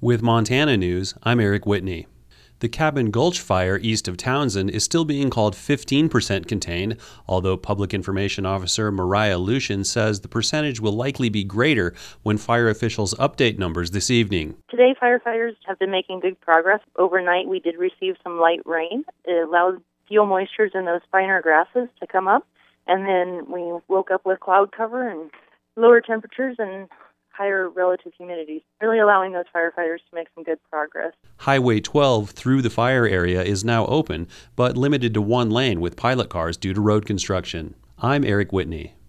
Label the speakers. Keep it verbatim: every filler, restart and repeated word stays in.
Speaker 1: With Montana News, I'm Eric Whitney. The Cabin Gulch fire east of Townsend is still being called fifteen percent contained, although Public Information Officer Mariah Lucian says the percentage will likely be greater when fire officials update numbers this evening.
Speaker 2: Today, firefighters have been making good progress. Overnight, we did receive some light rain. It allowed fuel moistures in those finer grasses to come up, and then we woke up with cloud cover and lower temperatures and higher relative humidity, really allowing those firefighters to make some good progress.
Speaker 1: Highway twelve through the fire area is now open, but limited to one lane with pilot cars due to road construction. I'm Eric Whitney.